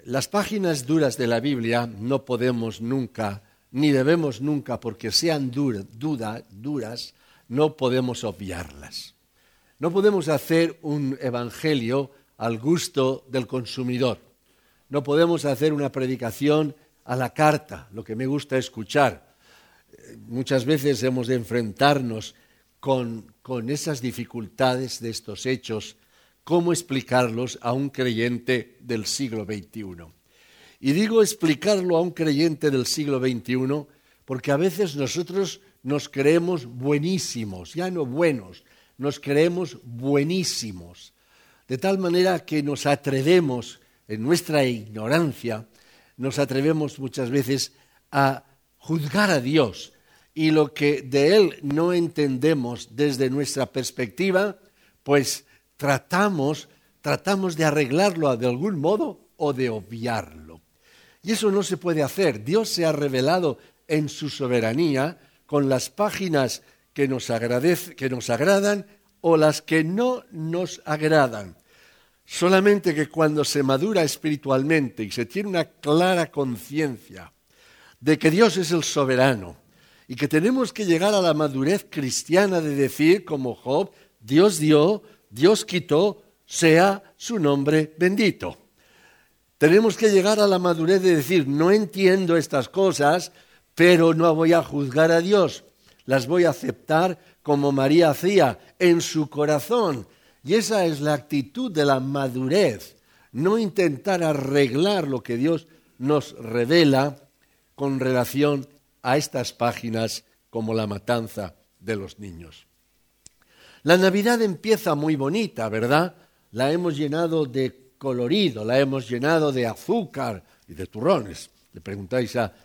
Las páginas duras de la Biblia no podemos nunca, ni debemos nunca, porque sean duras, no podemos obviarlas. No podemos hacer un evangelio al gusto del consumidor. No podemos hacer una predicación a la carta, lo que me gusta escuchar. Muchas veces hemos de enfrentarnos con esas dificultades de estos hechos, cómo explicarlos a un creyente del siglo XXI. Y digo explicarlo a un creyente del siglo XXI porque a veces nosotros nos creemos buenísimos, ya no buenos, nos creemos buenísimos, de tal manera que nos atrevemos, en nuestra ignorancia, nos atrevemos muchas veces a juzgar a Dios y lo que de Él no entendemos desde nuestra perspectiva, pues tratamos de arreglarlo de algún modo o de obviarlo. Y eso no se puede hacer. Dios se ha revelado en su soberanía con las páginas que nos agradan o las que no nos agradan. Solamente que cuando se madura espiritualmente y se tiene una clara conciencia de que Dios es el soberano y que tenemos que llegar a la madurez cristiana de decir, como Job, Dios dio, Dios quitó, sea su nombre bendito. Tenemos que llegar a la madurez de decir, no entiendo estas cosas, pero no voy a juzgar a Dios. Las voy a aceptar como María hacía en su corazón. Y esa es la actitud de la madurez, no intentar arreglar lo que Dios nos revela con relación a estas páginas como la matanza de los niños. La Navidad empieza muy bonita, ¿verdad? La hemos llenado de colorido, la hemos llenado de azúcar y de turrones. Le preguntáis a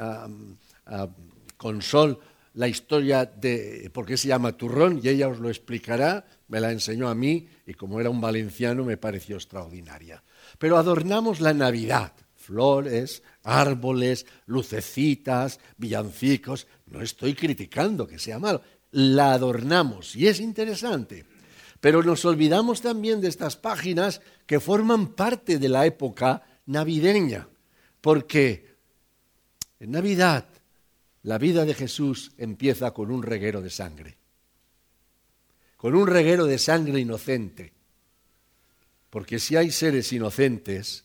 Consol la historia de por qué se llama turrón y ella os lo explicará, me la enseñó a mí y como era un valenciano me pareció extraordinaria. Pero adornamos la Navidad, flores, árboles, lucecitas, villancicos, no estoy criticando que sea malo, la adornamos y es interesante. Pero nos olvidamos también de estas páginas que forman parte de la época navideña, porque en Navidad la vida de Jesús empieza con un reguero de sangre. Con un reguero de sangre inocente. Porque si hay seres inocentes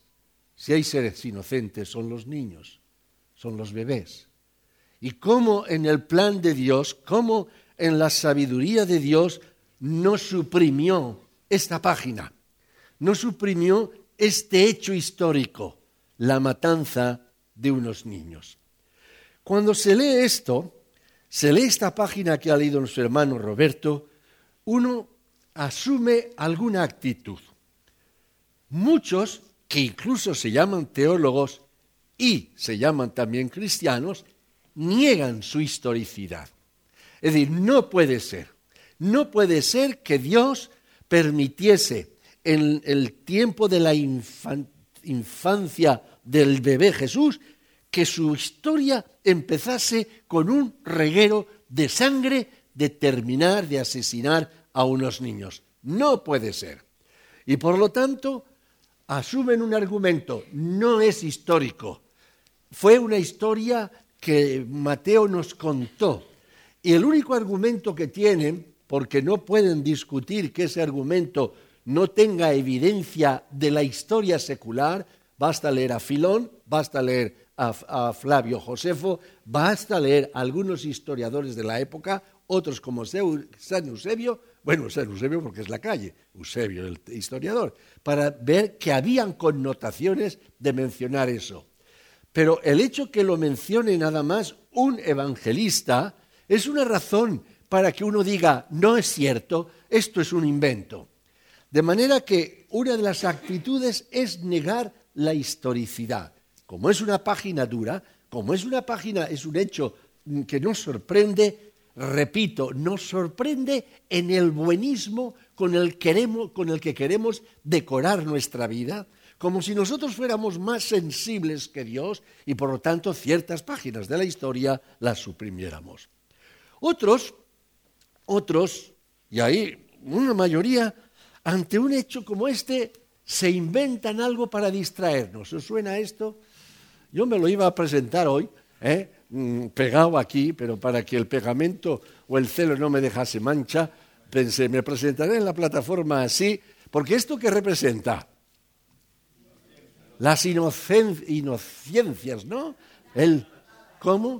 son los niños, son los bebés. Y cómo en el plan de Dios, cómo en la sabiduría de Dios no suprimió esta página, no suprimió este hecho histórico, la matanza de unos niños. Cuando se lee esto, se lee esta página que ha leído nuestro hermano Roberto, uno asume alguna actitud. Muchos, que incluso se llaman teólogos y se llaman también cristianos, niegan su historicidad. Es decir, no puede ser que Dios permitiese en el tiempo de la infancia del bebé Jesús que su historia empezase con un reguero de sangre de terminar de asesinar a unos niños. No puede ser. Y por lo tanto, asumen un argumento, no es histórico. Fue una historia que Mateo nos contó. Y el único argumento que tienen, porque no pueden discutir que ese argumento no tenga evidencia de la historia secular, basta leer a Filón, basta leer a Flavio Josefo, basta leer a algunos historiadores de la época, otros como San Eusebio, bueno, San Eusebio porque es la calle, Eusebio el historiador, para ver que habían connotaciones de mencionar eso. Pero el hecho que lo mencione nada más un evangelista es una razón para que uno diga, no es cierto, esto es un invento. De manera que una de las actitudes es negar la historicidad. Como es una página dura, como es un hecho que nos sorprende, repito, nos sorprende en el buenismo con el que queremos decorar nuestra vida, como si nosotros fuéramos más sensibles que Dios y por lo tanto ciertas páginas de la historia las suprimiéramos. Otros, y ahí una mayoría, ante un hecho como este, se inventan algo para distraernos. ¿Os suena esto? Yo me lo iba a presentar hoy, pegado aquí, pero para que el pegamento o el celo no me dejase mancha, pensé, me presentaré en la plataforma así, porque ¿esto qué representa? Las inocencias, ¿no? ¿Cómo?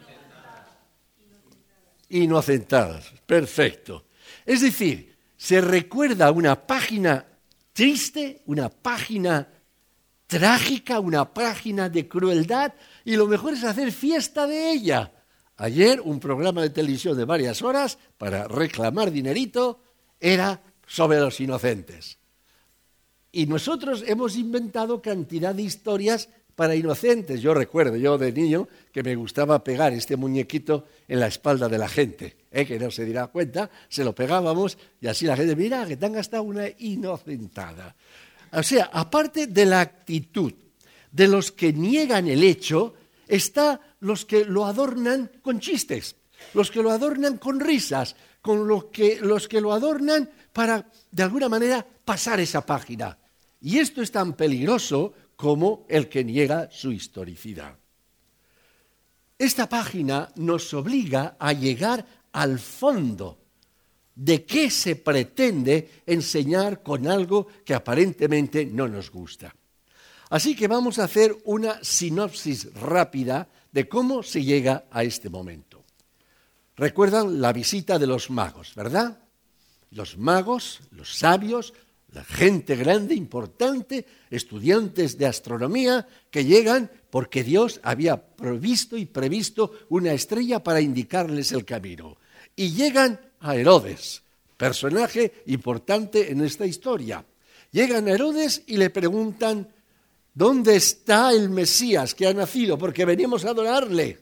Inocentadas, perfecto. Es decir, se recuerda una página triste, una página trágica, una página de crueldad, y lo mejor es hacer fiesta de ella. Ayer un programa de televisión de varias horas para reclamar dinerito era sobre los inocentes. Y nosotros hemos inventado cantidad de historias para inocentes. Yo recuerdo, yo de niño, que me gustaba pegar este muñequito en la espalda de la gente, que no se diera cuenta, se lo pegábamos y así la gente, mira, que te han gastado una inocentada. O sea, aparte de la actitud de los que niegan el hecho, está los que lo adornan con chistes, los que lo adornan con risas, los que lo adornan para, de alguna manera, pasar esa página. Y esto es tan peligroso como el que niega su historicidad. Esta página nos obliga a llegar al fondo de qué se pretende enseñar con algo que aparentemente no nos gusta. Así que vamos a hacer una sinopsis rápida de cómo se llega a este momento. Recuerdan la visita de los magos, ¿verdad? Los magos, los sabios, la gente grande, importante, estudiantes de astronomía que llegan porque Dios había provisto y previsto una estrella para indicarles el camino. Y llegan a Herodes, personaje importante en esta historia. Llegan a Herodes y le preguntan, ¿dónde está el Mesías que ha nacido? Porque venimos a adorarle.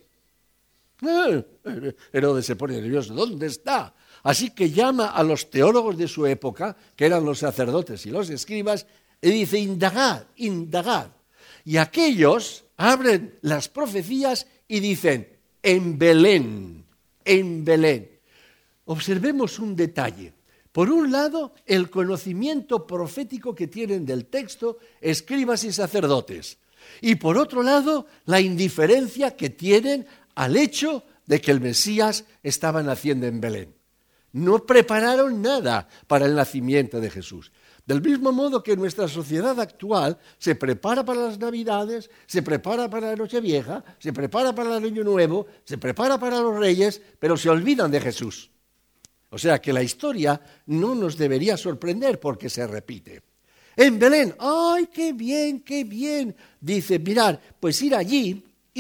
Herodes se pone nervioso, ¿dónde está? Así que llama a los teólogos de su época, que eran los sacerdotes y los escribas, y dice, indagad, indagad. Y aquellos abren las profecías y dicen, en Belén, en Belén. Observemos un detalle. Por un lado, el conocimiento profético que tienen del texto escribas y sacerdotes. Y por otro lado, la indiferencia que tienen al hecho de que el Mesías estaba naciendo en Belén. No prepararon nada para el nacimiento de Jesús. Del mismo modo que nuestra sociedad actual se prepara para las Navidades, se prepara para la Nochevieja, se prepara para el Año Nuevo, se prepara para los Reyes, pero se olvidan de Jesús. O sea que la historia no nos debería sorprender porque se repite. En Belén, ¡ay, qué bien, qué bien! Dice, mirad, pues ir allí,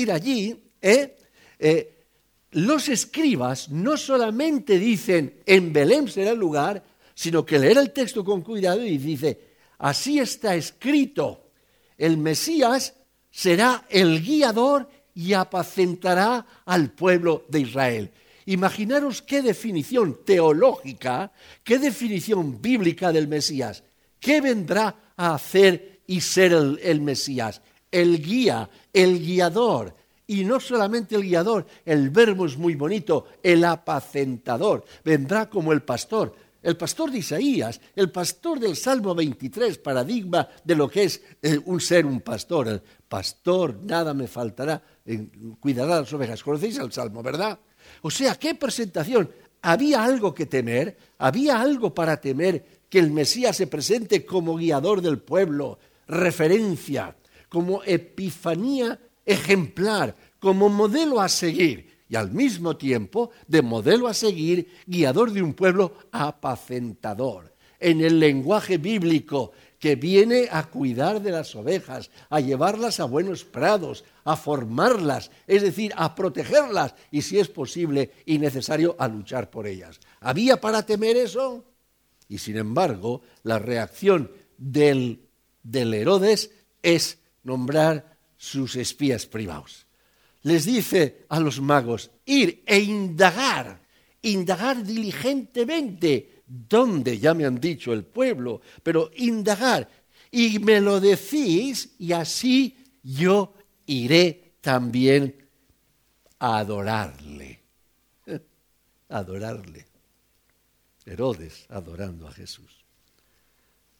los escribas no solamente dicen, en Belén será el lugar, sino que leer el texto con cuidado y dice, así está escrito, el Mesías será el guiador y apacentará al pueblo de Israel. Imaginaros qué definición teológica, qué definición bíblica del Mesías. ¿Qué vendrá a hacer y ser el Mesías? El guía, el guiador. Y no solamente el guiador, el verbo es muy bonito, el apacentador. Vendrá como el pastor de Isaías, el pastor del Salmo 23, paradigma de lo que es un pastor. El pastor, nada me faltará, cuidará las ovejas. ¿Conocéis el Salmo, verdad? O sea, ¿qué presentación? ¿Había algo que temer? ¿Había algo para temer que el Mesías se presente como guiador del pueblo, referencia, como epifanía ejemplar, como modelo a seguir? Y al mismo tiempo, de modelo a seguir, guiador de un pueblo apacentador. En el lenguaje bíblico, que viene a cuidar de las ovejas, a llevarlas a buenos prados, a formarlas, es decir, a protegerlas y, si es posible y necesario, a luchar por ellas. ¿Había para temer eso? Y sin embargo, la reacción del Herodes es nombrar sus espías privados. Les dice a los magos, ir e indagar diligentemente. ¿Dónde? Ya me han dicho el pueblo, pero indagar. Y me lo decís y así yo iré también a adorarle. Adorarle. Herodes adorando a Jesús.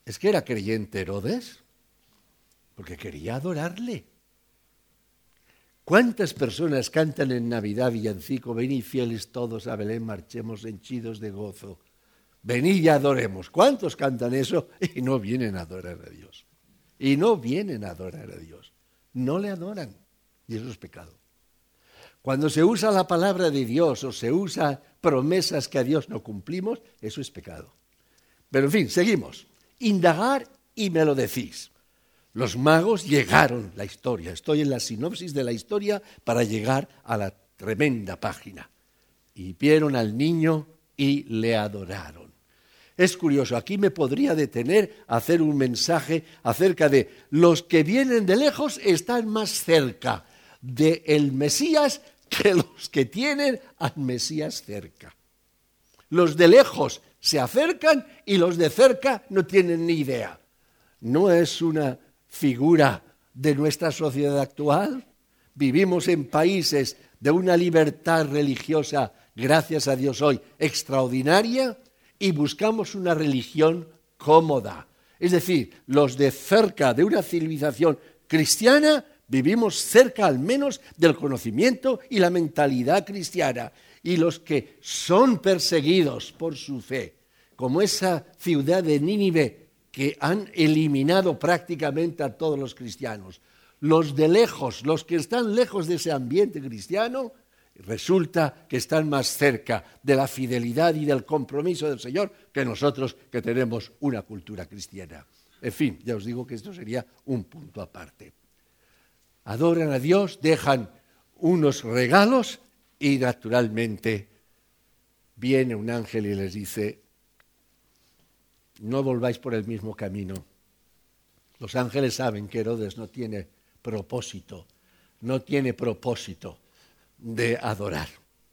¿Es que era creyente Herodes? Porque quería adorarle. ¿Cuántas personas cantan en Navidad villancico? Venid fieles todos a Belén, marchemos henchidos de gozo. Venid y adoremos. ¿Cuántos cantan eso? Y no vienen a adorar a Dios. Y no vienen a adorar a Dios. No le adoran. Y eso es pecado. Cuando se usa la palabra de Dios o se usa promesas que a Dios no cumplimos, eso es pecado. Pero en fin, seguimos. Indagar y me lo decís. Los magos llegaron, la historia. Estoy en la sinopsis de la historia para llegar a la tremenda página. Y vieron al niño y le adoraron. Es curioso, aquí me podría detener a hacer un mensaje acerca de los que vienen de lejos están más cerca del Mesías que los que tienen al Mesías cerca. Los de lejos se acercan y los de cerca no tienen ni idea. ¿No es una figura de nuestra sociedad actual? Vivimos en países de una libertad religiosa, gracias a Dios hoy, extraordinaria, y buscamos una religión cómoda. Es decir, los de cerca de una civilización cristiana vivimos cerca al menos del conocimiento y la mentalidad cristiana. Y los que son perseguidos por su fe, como esa ciudad de Nínive, que han eliminado prácticamente a todos los cristianos. Los de lejos, los que están lejos de ese ambiente cristiano, resulta que están más cerca de la fidelidad y del compromiso del Señor que nosotros que tenemos una cultura cristiana. En fin, ya os digo que esto sería un punto aparte. Adoran a Dios, dejan unos regalos y naturalmente viene un ángel y les dice: no volváis por el mismo camino. Los ángeles saben que Herodes no tiene propósito de adorar.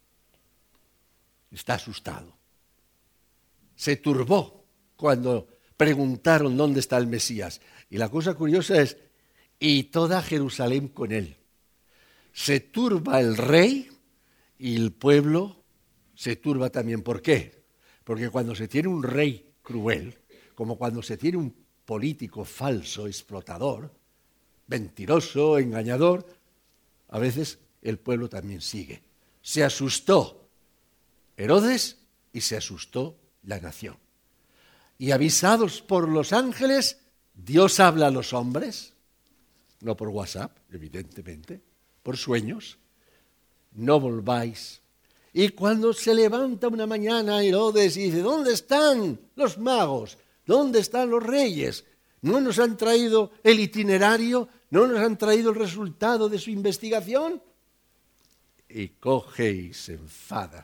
Está asustado. Se turbó cuando preguntaron dónde está el Mesías. Y la cosa curiosa es, y toda Jerusalén con él. Se turba el rey y el pueblo se turba también. ¿Por qué? Porque cuando se tiene un rey cruel, como cuando se tiene un político falso, explotador, mentiroso, engañador, a veces el pueblo también sigue. Se asustó Herodes y se asustó la nación. Y avisados por los ángeles, Dios habla a los hombres, no por WhatsApp, evidentemente, por sueños: no volváis. Y cuando se levanta una mañana Herodes y dice: ¿dónde están los magos? ¿Dónde están los reyes? ¿No nos han traído el itinerario? ¿No nos han traído el resultado de su investigación? Y coge y se enfada.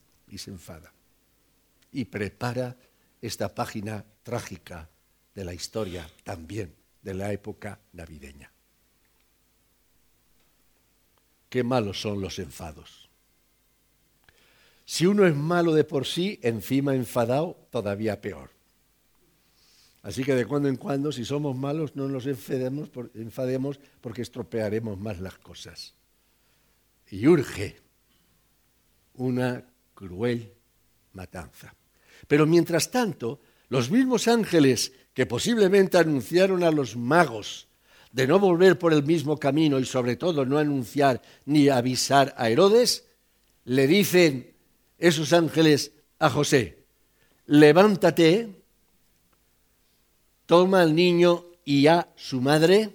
Y prepara esta página trágica de la historia también de la época navideña. Qué malos son los enfados. Si uno es malo de por sí, encima enfadado, todavía peor. Así que de cuando en cuando, si somos malos, no nos enfademos porque estropearemos más las cosas. Y urge una cruel matanza. Pero mientras tanto, los mismos ángeles que posiblemente anunciaron a los magos de no volver por el mismo camino y sobre todo no anunciar ni avisar a Herodes, le dicen esos ángeles a José: levántate, toma al niño y a su madre,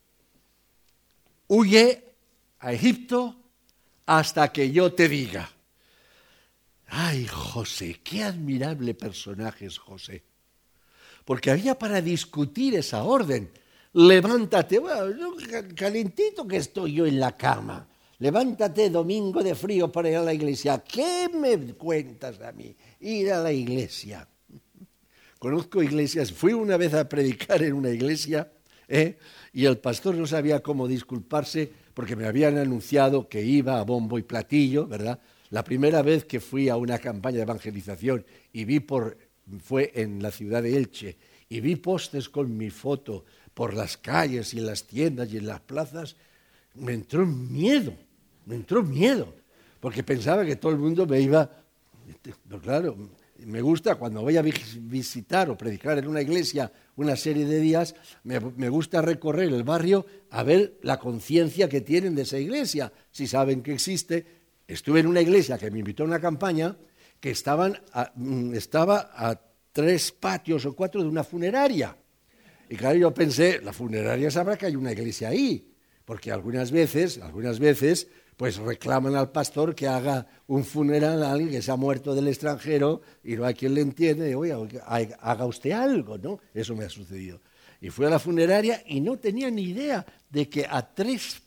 huye a Egipto hasta que yo te diga. ¡Ay, José! ¡Qué admirable personaje es José! Porque había para discutir esa orden. Levántate, bueno, calentito que estoy yo en la cama. Levántate, domingo de frío, para ir a la iglesia. ¿Qué me cuentas a mí? Ir a la iglesia. Conozco iglesias, fui una vez a predicar en una iglesia y el pastor no sabía cómo disculparse porque me habían anunciado que iba a bombo y platillo, ¿verdad? La primera vez que fui a una campaña de evangelización y fue en la ciudad de Elche, y vi postes con mi foto por las calles y en las tiendas y en las plazas, me entró miedo, porque pensaba que todo el mundo me iba, pero claro, Me gusta cuando voy a visitar o predicar en una iglesia una serie de días, me gusta recorrer el barrio a ver la conciencia que tienen de esa iglesia, si saben que existe. Estuve en una iglesia que me invitó a una campaña que estaba a 3 patios o 4 de una funeraria. Y claro, yo pensé, la funeraria sabrá que hay una iglesia ahí, porque algunas veces, pues reclaman al pastor que haga un funeral a alguien que se ha muerto del extranjero y no hay quien le entiende. Oye, haga usted algo, ¿no? Eso me ha sucedido. Y fui a la funeraria y no tenía ni idea de que a 3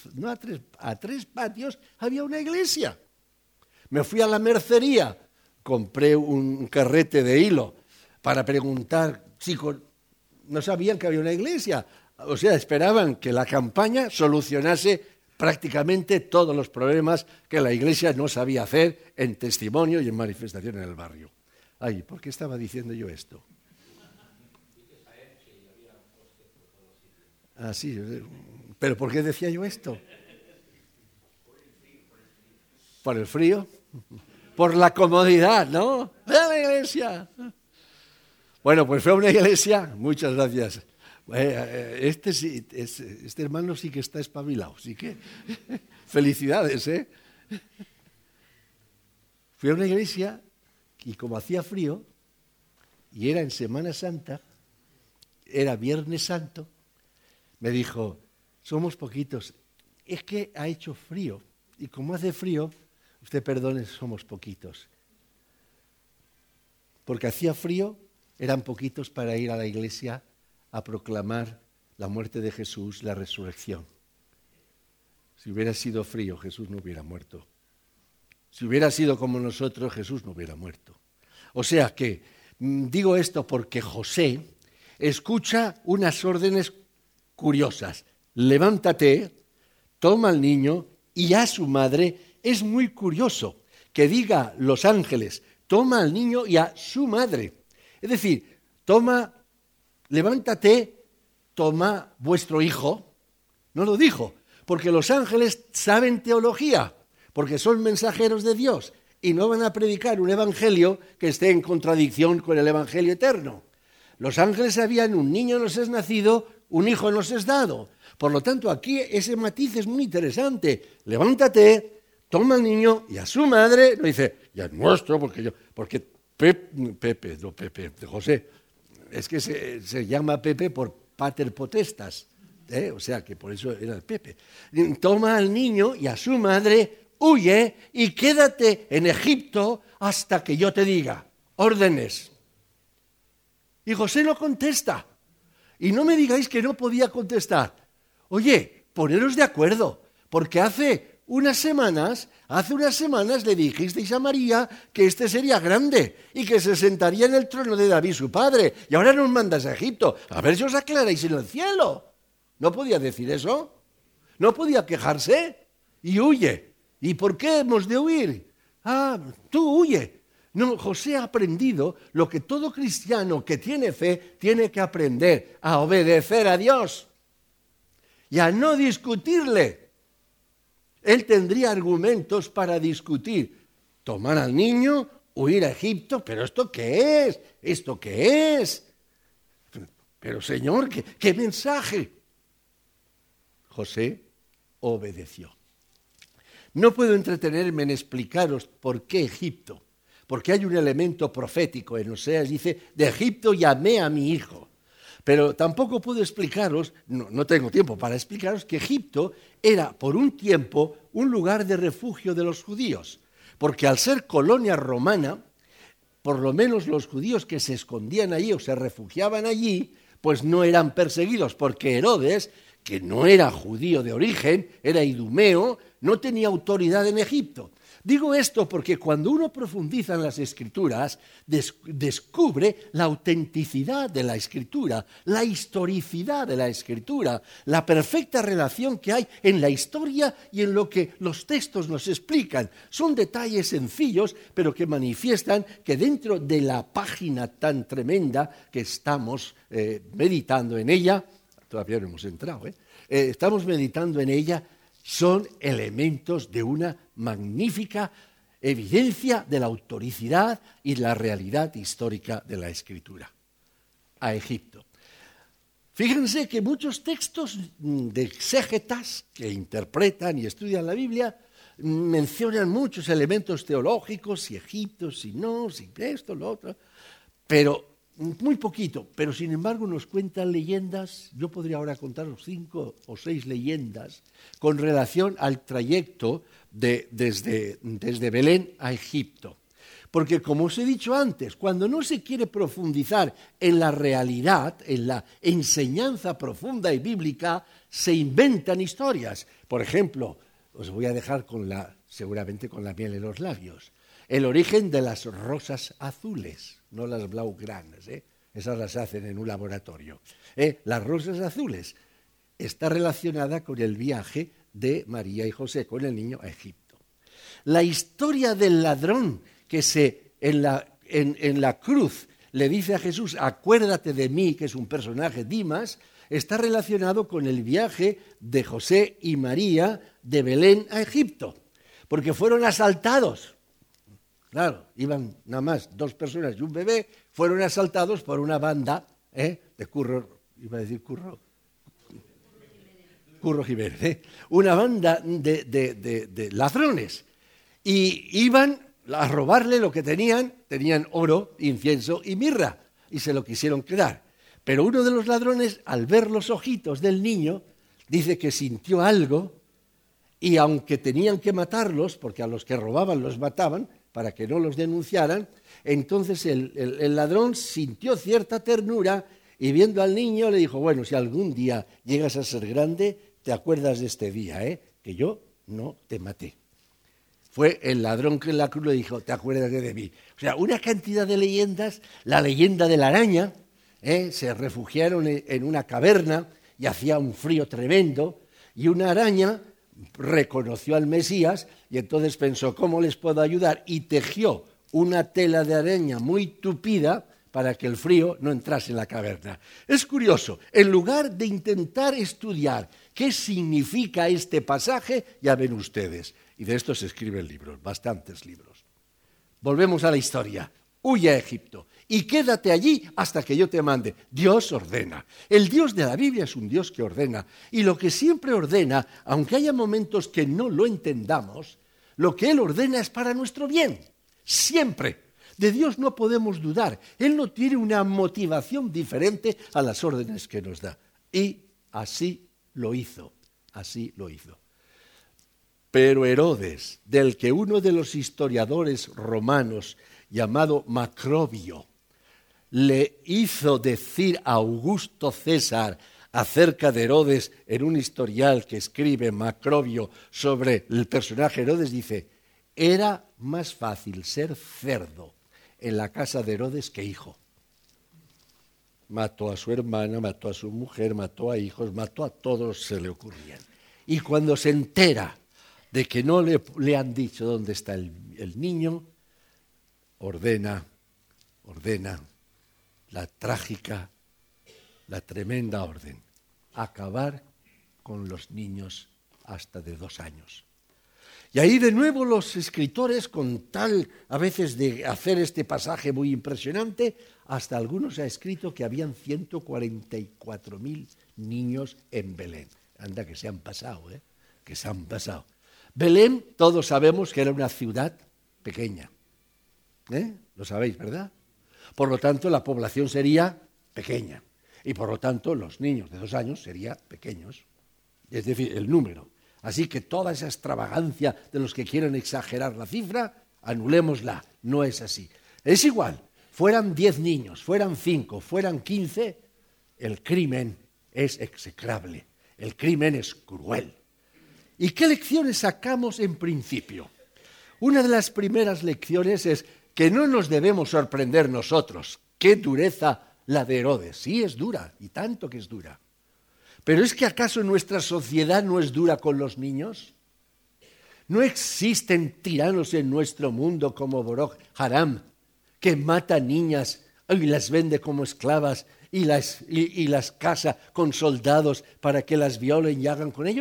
patios había una iglesia. Me fui a la mercería, compré un carrete de hilo para preguntar, chicos, no sabían que había una iglesia. O sea, esperaban que la campaña solucionase prácticamente todos los problemas que la iglesia no sabía hacer en testimonio y en manifestación en el barrio. Ay, ¿por qué estaba diciendo yo esto? Ah, sí, ¿pero por qué decía yo esto? ¿Por el frío? Por la comodidad, ¿no? ¡De la iglesia! Bueno, pues fue a una iglesia, muchas gracias. Este hermano sí que está espabilado, sí que felicidades, ¿eh? Fui a una iglesia y como hacía frío, y era en Semana Santa, era Viernes Santo, me dijo, somos poquitos, es que ha hecho frío, y como hace frío, usted perdone, somos poquitos. Porque hacía frío, eran poquitos para ir a la iglesia a proclamar la muerte de Jesús, la resurrección. Si hubiera sido frío, Jesús no hubiera muerto. Si hubiera sido como nosotros, Jesús no hubiera muerto. O sea que digo esto porque José escucha unas órdenes curiosas. Levántate, toma al niño y a su madre. Es muy curioso que diga los ángeles, toma al niño y a su madre. Es decir, levántate, toma vuestro hijo. No lo dijo, porque los ángeles saben teología, porque son mensajeros de Dios y no van a predicar un evangelio que esté en contradicción con el evangelio eterno. Los ángeles sabían, un niño nos es nacido, un hijo nos es dado. Por lo tanto, aquí ese matiz es muy interesante. Levántate, toma al niño y a su madre, no dice, ya es nuestro, porque José, es que se llama Pepe por pater potestas, o sea que por eso era el Pepe. Toma al niño y a su madre, huye y quédate en Egipto hasta que yo te diga, órdenes. Y José no contesta. Y no me digáis que no podía contestar. Oye, poneros de acuerdo, porque hace unas semanas le dijisteis a María que este sería grande y que se sentaría en el trono de David su padre, y ahora nos mandas a Egipto. A ver si os aclaráis en el cielo. ¿No podía decir eso? ¿No podía quejarse? Y huye. ¿Y por qué hemos de huir? Ah, tú huye. No, José ha aprendido lo que todo cristiano que tiene fe tiene que aprender, a obedecer a Dios y a no discutirle. Él tendría argumentos para discutir, tomar al niño, huir a Egipto, pero ¿esto qué es? ¿Esto qué es? Pero Señor, ¿qué mensaje? José obedeció. No puedo entretenerme en explicaros por qué Egipto, porque hay un elemento profético en Oseas, dice, de Egipto llamé a mi hijo. Pero tampoco puedo explicaros, no tengo tiempo para explicaros, que Egipto era por un tiempo un lugar de refugio de los judíos, porque al ser colonia romana, por lo menos los judíos que se escondían allí o se refugiaban allí, pues no eran perseguidos, porque Herodes, que no era judío de origen, era idumeo, no tenía autoridad en Egipto. Digo esto porque cuando uno profundiza en las Escrituras, descubre la autenticidad de la Escritura, la historicidad de la Escritura, la perfecta relación que hay en la historia y en lo que los textos nos explican. Son detalles sencillos, pero que manifiestan que dentro de la página tan tremenda que estamos meditando en ella, todavía no hemos entrado, estamos meditando en ella, son elementos de una magnífica evidencia de la autoricidad y la realidad histórica de la Escritura. A Egipto. Fíjense que muchos textos de exégetas que interpretan y estudian la Biblia mencionan muchos elementos teológicos, si Egipto, si no, si esto, lo otro, pero muy poquito. Pero sin embargo nos cuentan leyendas, yo podría ahora contaros 5 o 6 leyendas con relación al trayecto desde Belén a Egipto. Porque, como os he dicho antes, cuando no se quiere profundizar en la realidad, en la enseñanza profunda y bíblica, se inventan historias. Por ejemplo, os voy a dejar seguramente con la miel en los labios, el origen de las rosas azules, no las blaugranas, esas las hacen en un laboratorio. Las rosas azules está relacionada con el viaje de María y José con el niño a Egipto. La historia del ladrón que en la cruz le dice a Jesús, acuérdate de mí, que es un personaje, Dimas, está relacionado con el viaje de José y María de Belén a Egipto, porque fueron asaltados. Claro, iban nada más 2 personas y un bebé, fueron asaltados por una banda de Curro Jiménez, una banda de ladrones. Y iban a robarle lo que tenían oro, incienso y mirra, y se lo quisieron quedar. Pero uno de los ladrones, al ver los ojitos del niño, dice que sintió algo, y aunque tenían que matarlos, porque a los que robaban los mataban, para que no los denunciaran, entonces el ladrón sintió cierta ternura, y viendo al niño le dijo, bueno, si algún día llegas a ser grande, te acuerdas de este día, que yo no te maté. Fue el ladrón que en la cruz le dijo, te acuerdas de mí. O sea, una cantidad de leyendas, la leyenda de la araña, se refugiaron en una caverna y hacía un frío tremendo, y una araña reconoció al Mesías y entonces pensó, ¿cómo les puedo ayudar? Y tejió una tela de araña muy tupida para que el frío no entrase en la caverna. Es curioso, en lugar de intentar estudiar qué significa este pasaje, ya ven ustedes, y de esto se escriben libros, bastantes libros. Volvemos a la historia. Huye a Egipto y quédate allí hasta que yo te mande. Dios ordena. El Dios de la Biblia es un Dios que ordena. Y lo que siempre ordena, aunque haya momentos que no lo entendamos, lo que Él ordena es para nuestro bien. Siempre. De Dios no podemos dudar. Él no tiene una motivación diferente a las órdenes que nos da. Y así lo hizo. Así lo hizo. Pero Herodes, del que uno de los historiadores romanos llamado Macrobio le hizo decir a Augusto César acerca de Herodes en un historial que escribe Macrobio sobre el personaje Herodes, dice, era más fácil ser cerdo en la casa de Herodes que hijo. Mató a su hermana, mató a su mujer, mató a hijos, mató a todos, se le ocurrían. Y cuando se entera de que no le han dicho dónde está el niño, ordena la trágica, la tremenda orden, acabar con los niños hasta de 2 años. Y ahí de nuevo los escritores, con tal a veces de hacer este pasaje muy impresionante, hasta algunos ha escrito que habían 144.000 niños en Belén. Anda que se han pasado, que se han pasado. Belén, todos sabemos que era una ciudad pequeña. Lo sabéis, ¿verdad? Por lo tanto, la población sería pequeña. Y por lo tanto, los niños de 2 años serían pequeños. Es decir, el número. Así que toda esa extravagancia de los que quieren exagerar la cifra, anulémosla. No es así. Es igual. Fueran 10 niños, fueran 5, fueran 15, el crimen es execrable. El crimen es cruel. ¿Y qué lecciones sacamos en principio? Una de las primeras lecciones es que no nos debemos sorprender nosotros. ¡Qué dureza la de Herodes! Sí, es dura, y tanto que es dura. Pero ¿es que acaso nuestra sociedad no es dura con los niños? ¿No existen tiranos en nuestro mundo como Boko Haram, que mata niñas y las vende como esclavas y las casa con soldados para que las violen y hagan con ello?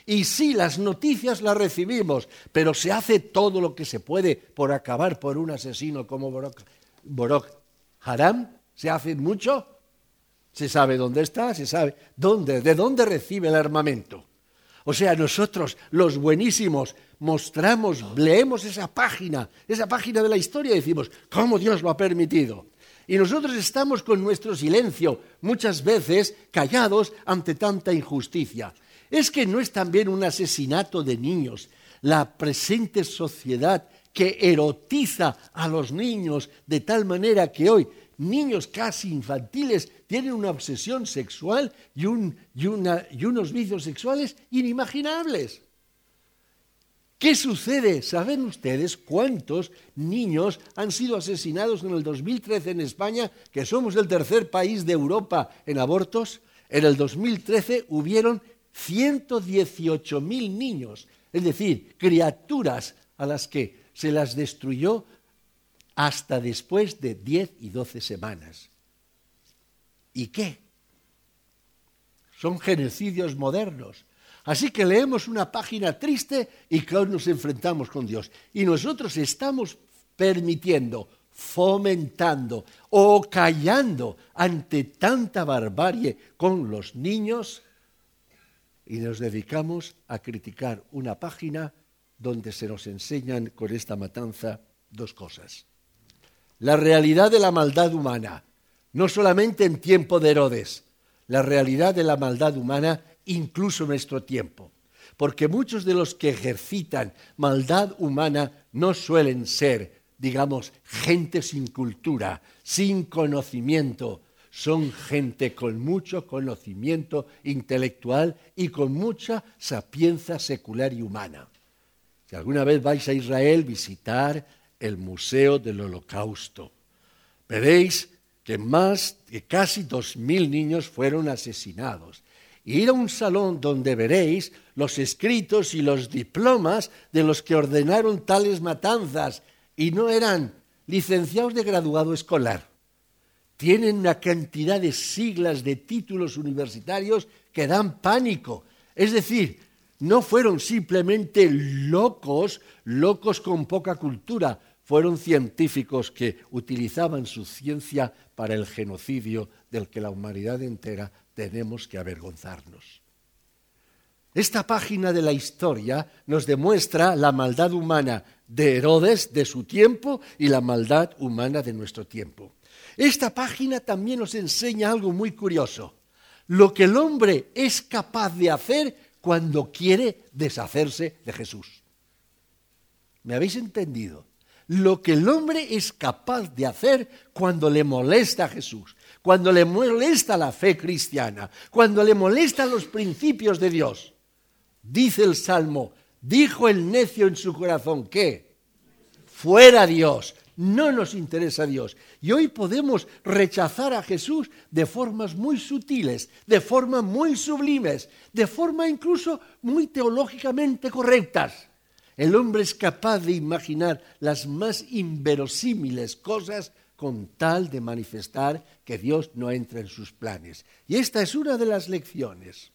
Y sí, las noticias las recibimos, pero se hace todo lo que se puede por acabar por un asesino como Boko Haram. ¿Se hace mucho? Se sabe dónde está, se sabe de dónde recibe el armamento. O sea, nosotros, los buenísimos, leemos esa página de la historia y decimos, ¿cómo Dios lo ha permitido? Y nosotros estamos con nuestro silencio, muchas veces callados ante tanta injusticia. ¿Es que no es también un asesinato de niños la presente sociedad que erotiza a los niños de tal manera que hoy niños casi infantiles tienen una obsesión sexual y unos vicios sexuales inimaginables? ¿Qué sucede? ¿Saben ustedes cuántos niños han sido asesinados en el 2013 en España, que somos el tercer país de Europa en abortos? En el 2013 hubieron 118.000 niños, es decir, criaturas a las que se las destruyó hasta después de 10 y 12 semanas. ¿Y qué? Son genocidios modernos. Así que leemos una página triste y que hoy nos enfrentamos con Dios. Y nosotros estamos permitiendo, fomentando o callando ante tanta barbarie con los niños y nos dedicamos a criticar una página donde se nos enseñan con esta matanza dos cosas. La realidad de la maldad humana, no solamente en tiempo de Herodes, la realidad de la maldad humana incluso en nuestro tiempo, porque muchos de los que ejercitan maldad humana no suelen ser, digamos, gente sin cultura, sin conocimiento, son gente con mucho conocimiento intelectual y con mucha sapienza secular y humana. Si alguna vez vais a Israel, visitar el Museo del Holocausto, veréis que más de casi 2.000 niños fueron asesinados. Y ir a un salón donde veréis los escritos y los diplomas de los que ordenaron tales matanzas, y no eran licenciados de graduado escolar. Tienen una cantidad de siglas, de títulos universitarios que dan pánico. Es decir, no fueron simplemente locos con poca cultura, fueron científicos que utilizaban su ciencia para el genocidio del que la humanidad entera tenemos que avergonzarnos. Esta página de la historia nos demuestra la maldad humana de Herodes, de su tiempo, y la maldad humana de nuestro tiempo. Esta página también nos enseña algo muy curioso. Lo que el hombre es capaz de hacer cuando quiere deshacerse de Jesús. ¿Me habéis entendido? Lo que el hombre es capaz de hacer cuando le molesta a Jesús, cuando le molesta la fe cristiana, cuando le molestan los principios de Dios. Dice el Salmo, dijo el necio en su corazón, ¿qué? Fuera Dios, no nos interesa Dios. Y hoy podemos rechazar a Jesús de formas muy sutiles, de formas muy sublimes, de formas incluso muy teológicamente correctas. El hombre es capaz de imaginar las más inverosímiles cosas con tal de manifestar que Dios no entra en sus planes. Y esta es una de las lecciones.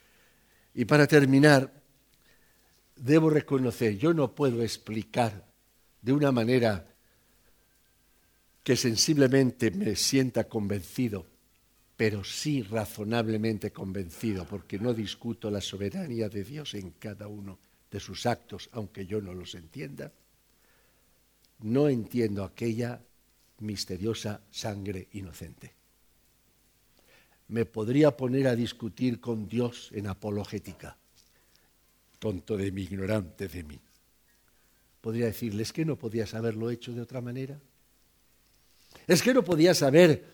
Y para terminar, debo reconocer, yo no puedo explicar de una manera que sensiblemente me sienta convencido, pero sí razonablemente convencido, porque no discuto la soberanía de Dios en cada uno de sus actos, aunque yo no los entienda. No entiendo aquella misteriosa sangre inocente. Me podría poner a discutir con Dios en apologética, tonto de mí, ignorante de mí. Podría decirle, ¿es que no podías haberlo hecho de otra manera? ¿Es que no podías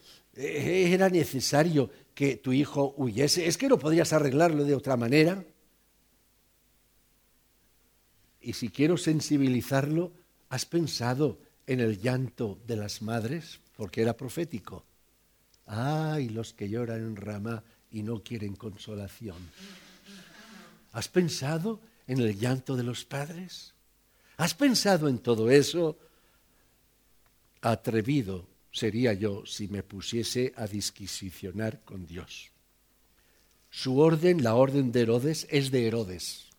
era necesario que tu hijo huyese? ¿Es que no podías arreglarlo de otra manera? Y si quiero sensibilizarlo, ¿has pensado en el llanto de las madres? Porque era profético. ¡Ay, los que lloran en Ramá y no quieren consolación! ¿Has pensado en el llanto de los padres? ¿Has pensado en todo eso? Atrevido sería yo si me pusiese a disquisicionar con Dios. Su orden, la orden de Herodes, es de Herodes.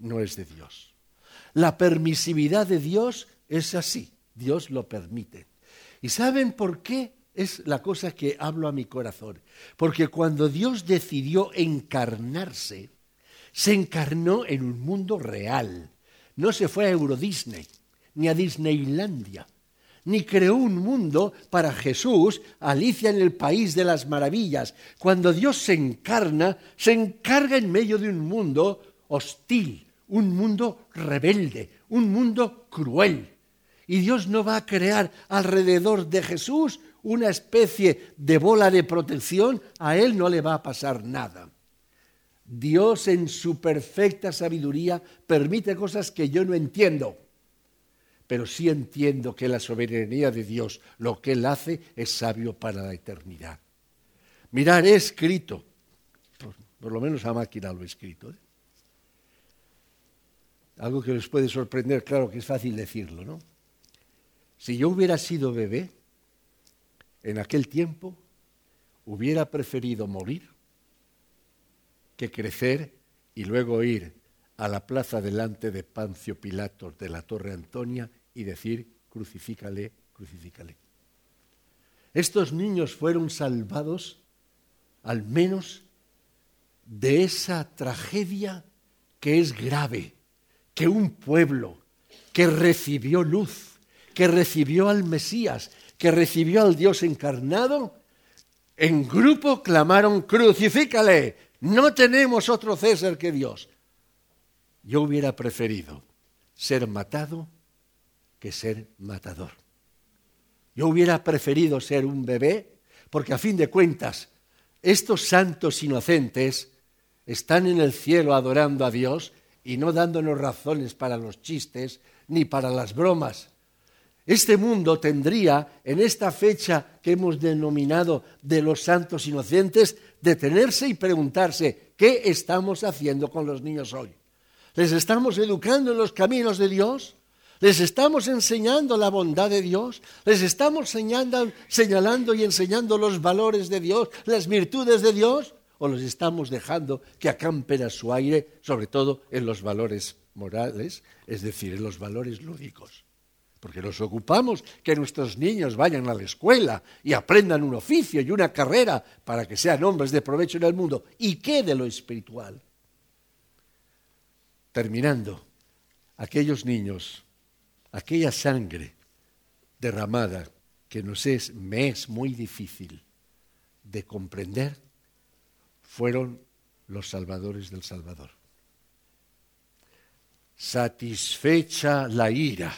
no es de Dios. La permisividad de Dios es así, Dios lo permite. ¿Y saben por qué? Es la cosa que hablo a mi corazón. Porque cuando Dios decidió encarnarse, se encarnó en un mundo real. No se fue a Euro Disney, ni a Disneylandia, ni creó un mundo para Jesús, Alicia en el País de las Maravillas. Cuando Dios se encarna, se encarga en medio de un mundo hostil, un mundo rebelde, un mundo cruel. Y Dios no va a crear alrededor de Jesús una especie de bola de protección, a Él no le va a pasar nada. Dios en su perfecta sabiduría permite cosas que yo no entiendo, pero sí entiendo que la soberanía de Dios, lo que Él hace, es sabio para la eternidad. Mirad, he escrito, por lo menos a máquina lo he escrito, algo que les puede sorprender, claro que es fácil decirlo, ¿no? Si yo hubiera sido bebé, en aquel tiempo, hubiera preferido morir que crecer y luego ir a la plaza delante de Poncio Pilato de la Torre Antonia y decir, crucifícale, crucifícale. Estos niños fueron salvados, al menos, de esa tragedia que es grave, que un pueblo que recibió luz, que recibió al Mesías, que recibió al Dios encarnado, en grupo clamaron, crucifícale, no tenemos otro César que Dios. Yo hubiera preferido ser matado que ser matador. Yo hubiera preferido ser un bebé, porque a fin de cuentas, estos santos inocentes están en el cielo adorando a Dios y no dándonos razones para los chistes ni para las bromas. Este mundo tendría, en esta fecha que hemos denominado de los santos inocentes, detenerse y preguntarse, ¿qué estamos haciendo con los niños hoy? ¿Les estamos educando en los caminos de Dios? ¿Les estamos enseñando la bondad de Dios? ¿Les estamos señalando y enseñando los valores de Dios, las virtudes de Dios? ¿O los estamos dejando que acampen a su aire, sobre todo en los valores morales, es decir, en los valores lúdicos? Porque nos ocupamos que nuestros niños vayan a la escuela y aprendan un oficio y una carrera para que sean hombres de provecho en el mundo. ¿Y qué de lo espiritual? Terminando, aquellos niños, aquella sangre derramada que me es muy difícil de comprender, fueron los salvadores del Salvador. Satisfecha la ira,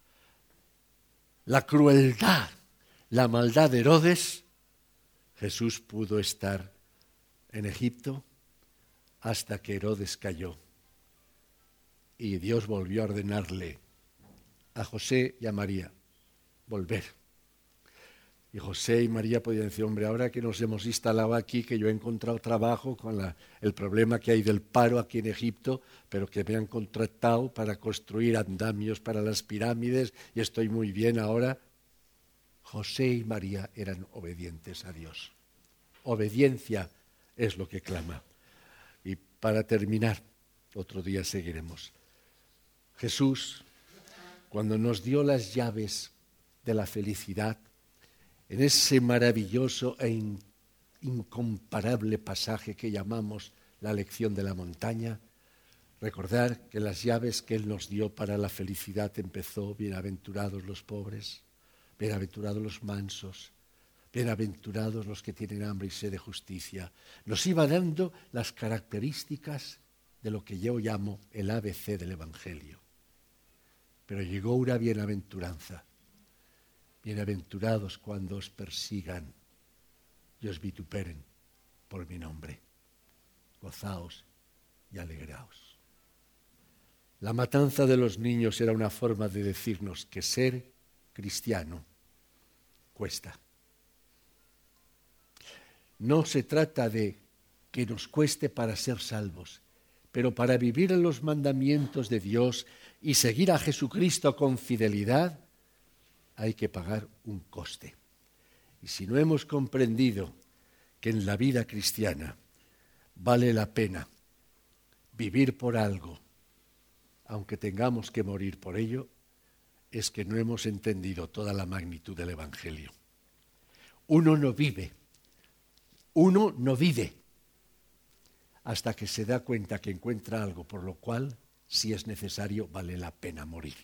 la crueldad, la maldad de Herodes, Jesús pudo estar en Egipto hasta que Herodes cayó. Y Dios volvió a ordenarle a José y a María volver. Y José y María podían decir, hombre, ahora que nos hemos instalado aquí, que yo he encontrado trabajo con el problema que hay del paro aquí en Egipto, pero que me han contratado para construir andamios para las pirámides y estoy muy bien ahora. José y María eran obedientes a Dios. Obediencia es lo que clama. Y para terminar, otro día seguiremos. Jesús, cuando nos dio las llaves de la felicidad, en ese maravilloso e incomparable pasaje que llamamos la lección de la montaña, recordar que las llaves que Él nos dio para la felicidad empezó, bienaventurados los pobres, bienaventurados los mansos, bienaventurados los que tienen hambre y sed de justicia. Nos iba dando las características de lo que yo llamo el ABC del Evangelio. Pero llegó una bienaventuranza. Bienaventurados cuando os persigan y os vituperen por mi nombre. Gozaos y alegraos. La matanza de los niños era una forma de decirnos que ser cristiano cuesta. No se trata de que nos cueste para ser salvos, pero para vivir en los mandamientos de Dios y seguir a Jesucristo con fidelidad, hay que pagar un coste. Y si no hemos comprendido que en la vida cristiana vale la pena vivir por algo aunque tengamos que morir por ello, es que no hemos entendido toda la magnitud del Evangelio. Uno no vive hasta que se da cuenta que encuentra algo por lo cual, si es necesario, vale la pena morir.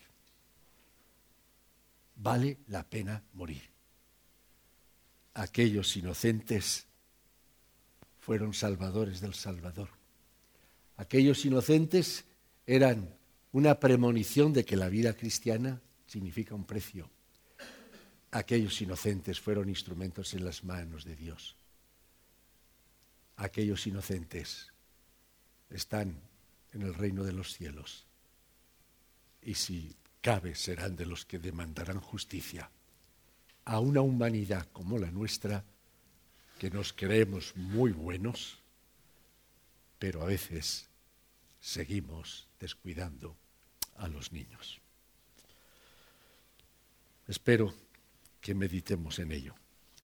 Vale la pena morir. Aquellos inocentes fueron salvadores del Salvador. Aquellos inocentes eran una premonición de que la vida cristiana significa un precio. Aquellos inocentes fueron instrumentos en las manos de Dios. Aquellos inocentes están en el reino de los cielos y si cabe serán de los que demandarán justicia a una humanidad como la nuestra, que nos creemos muy buenos, pero a veces seguimos descuidando a los niños. Espero que meditemos en ello.